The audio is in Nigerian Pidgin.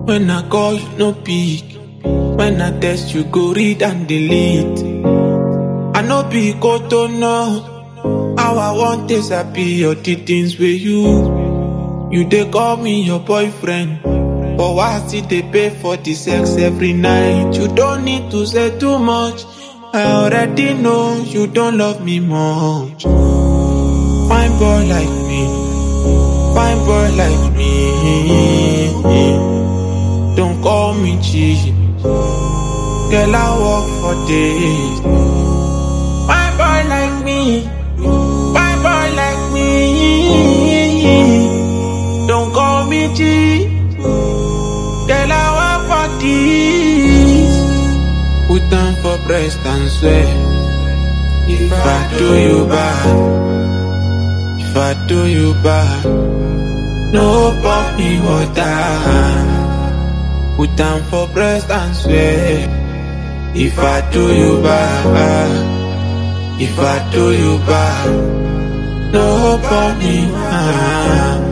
When I call, you no pick. When I text, you go read and delete. I no be koto no. How I want is I be your things with you. You dey call me your boyfriend, but why still they pay for the sex every night? You don't need to say too much. I already know you don't love me much. Fine boy like me, fine boy like me. Don't call me cheap. Girl, I work for days. Fine boy like me, fine boy like me. Don't call me cheap. Girl, I work for this. Put down for breast and swear. If I do you bad, if I do you bad, no pump me water. Put down for breast and swear. If I do you bad, if I do you bad, no pump me.